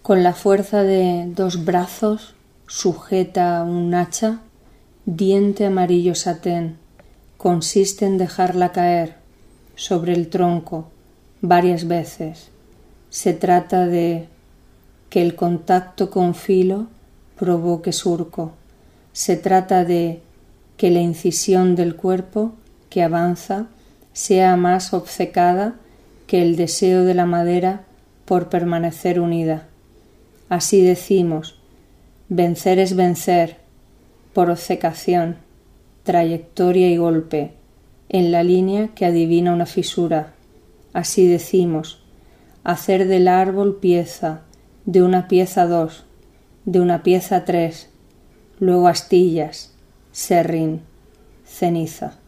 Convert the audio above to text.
Con la fuerza de 2 brazos sujeta un hacha, diente amarillo satén. Consiste en dejarla caer sobre el tronco varias veces. Se trata de que el contacto con filo provoque surco. Se trata de que la incisión del cuerpo que avanza sea más obcecada que el deseo de la madera por permanecer unida. Así decimos, vencer es vencer, por obcecación, trayectoria y golpe, en la línea que adivina una fisura. Así decimos, hacer del árbol pieza, de una pieza 2, de una pieza 3, luego astillas, serrín, ceniza.